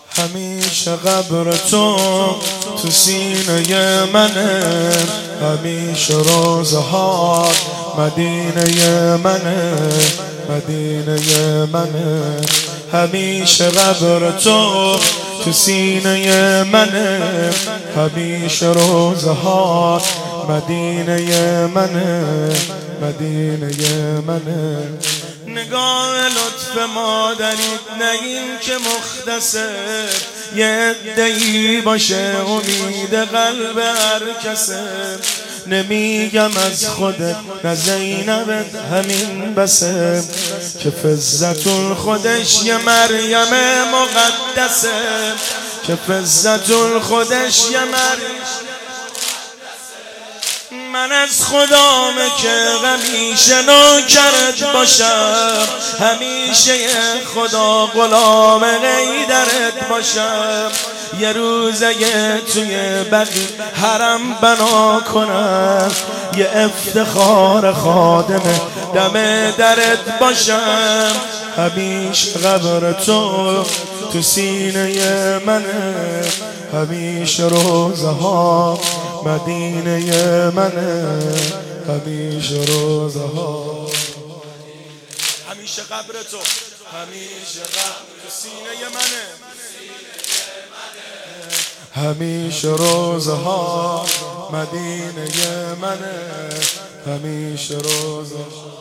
همیشه قبر تو سینه منه، همیشه روزها مدینه منه، مدینه منه. همیشه قبر تو سینه منه، همیشه روزها مدینه منه، مدینه منه. نگاه لطف مادرید نه این که مختصر یه عده‌ای باشه امید قلب هر کسه. نمیگم از خودت نه زینبت همین بسه، که فزتون خودش یه مریم مقدسه، که فزتون خودش یه مریم. من از خدام که همیشه نوکرت باشم، همیشه خدا غلام غیدرت باشم. یه روزه توی بقیع حرم بنا کنم، یه افتخار خادم دم درت باشم. همیشه قبر تو سینه منه، همیشه روزها مدینه منه، همیشه روزها. همیشه قبر همیشه قبر سینه منه، همیشه روزها مدینه منه، همیشه روزها.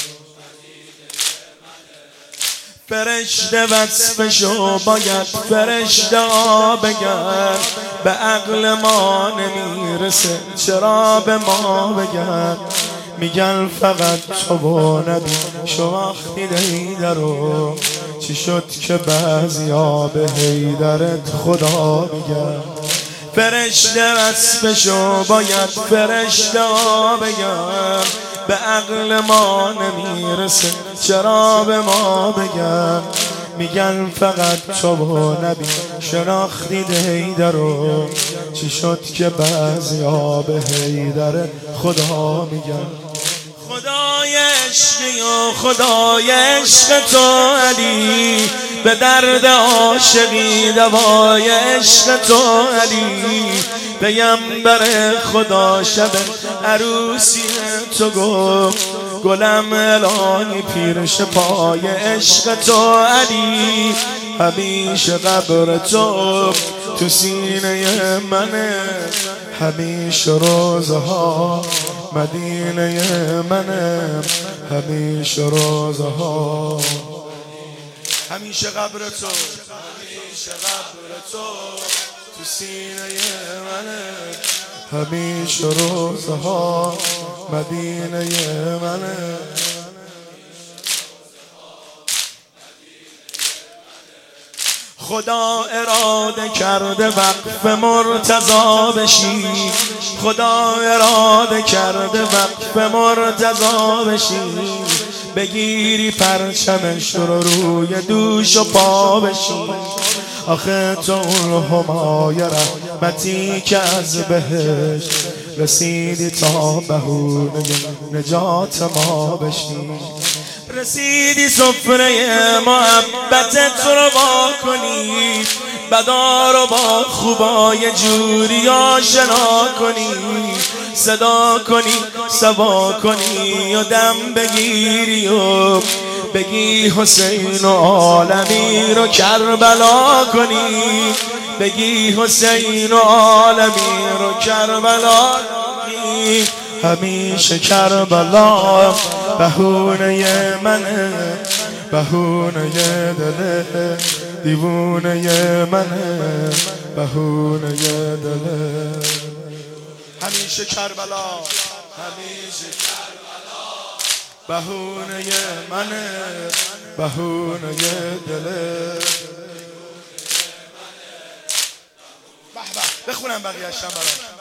فرشته وصفشو باید فرشته بگن، به عقل ما نمیرسه چرا به ما بگن. میگن فقط تو و نبی شناختی حیدرو، چی شد که بعضیا به حیدرت خدا میگن. فرشته وصفشو باید فرشته بگن، به عقل ما نمیرسه چرا به ما بگن. میگن فقط تو و نبی شناختی حیدرو، چی شد که بعضیا به حیدر خدا میگن. خدای عشقی و خدای عشق تو علی، به درد عاشقی دوای عشق تو علی. پیامبر خدا شب عروسی تو گفت، گلم الهی پیرش پای عشق تو علی. همیشه قبر تو سینه منه، همیشه روزها مدینه منه، همیشه روزها. همیشه قبر همیشه قبر تو سینه منه، همیشه روزها مدینه منه. خدا اراده کرده وقف مرتضی بشی، خدا اراده کرده وقف مرتضی بشی. بگیری پرچمش رو روی دوش و پا بشی. آخه تو اون همای رحمتی که از بهش رسیدی تا بهونه نجات ما بشی. رسیدی سفره محبتت رو با کنی، بدا رو با خوبای جوری آشنا کنی. صدا کنی سوا کنی و دم بگیری و بگی حسین و عالمی رو کربلا کنی. بگی حسین و عالمی رو کربلا کنی. همیشه کربلا بهونه منه، بهونه دل دیوونه منه، بهونه دل. همیشه کربلا، همیشه کربلا بهونه منه، بهونه دل. بخونم بقیه‌اش برام.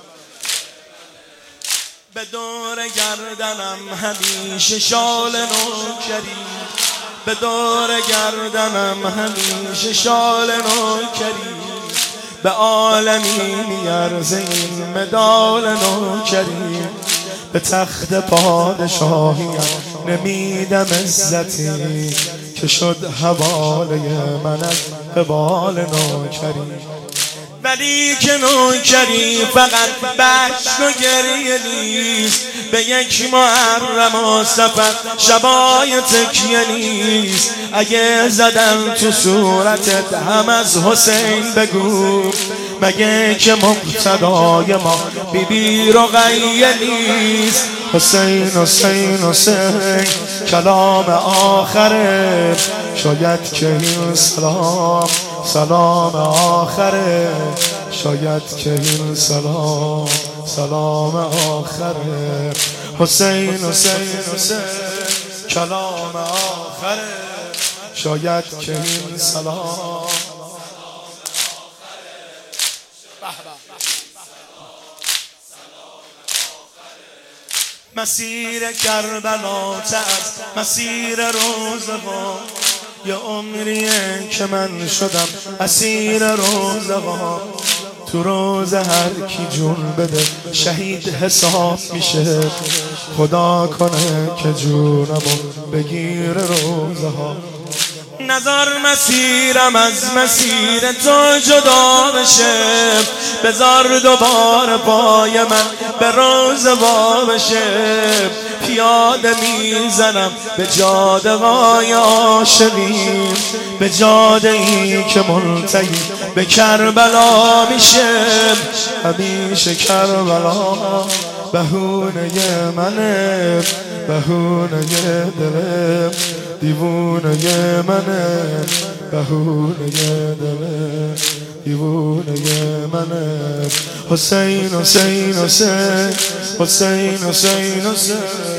به دور گردنم همیشه شال نوکری، به دور گردنم همیشه شال نوکری. به عالمی میارزه این مدال نوکری. به تخت پادشاهی نمیدم عزتی که شد حواله من از قبال نوکری. ولی که نوکری فقط بشت و گریه نیست، به یک محرم و سفر شبای تکیه نیست. اگه زدن تو صورتت هم از حسین بگو، مگه که مقتدای ما بیبی رقیه نیست. حسین حسین حسین کلام آخره، شاید که این سلام سلام آخره، شاید که این سلام آخره. حسین حسین حسین کلام آخره، شاید که این سلام. مسیر کربلا از مسیر روزگار، یه عمریه که من شدم اسیر روزگار. تو روز هر کی جون بده شهید حساب میشه، خدا کنه که جونمو بگیر روزها. نظر مسیرم از مسیر تو جدا بشه، بذار دوباره پای من به روز وا بشه. پیاده میزنم به جاده های عاشقین، به جاده ای که منتهی به کربلا میشه. همیشه کربلا بهونه منه، بهونه دلم دیوونه منه، بهونه دلم دیوونه منه. حسین حسین حسین حسین حسین حسین